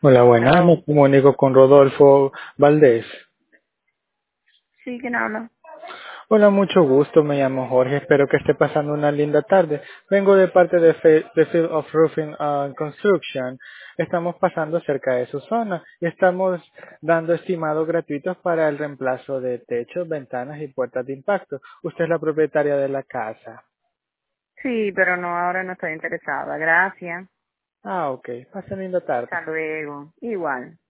Hola, buenas, Hello. me comunico con Rodolfo Valdés. Sí, ¿quién habla? Hola, mucho gusto, me llamo Jorge, espero que esté pasando una linda tarde. Vengo de parte de Field of Roofing and Construction. Estamos pasando cerca de su zona y estamos dando estimados gratuitos para el reemplazo de techos, ventanas y puertas de impacto. Usted es la propietaria de la casa. Sí, pero no, ahora no estoy interesada. Gracias. Ah, ok, pase linda tarde. Hasta luego. Igual.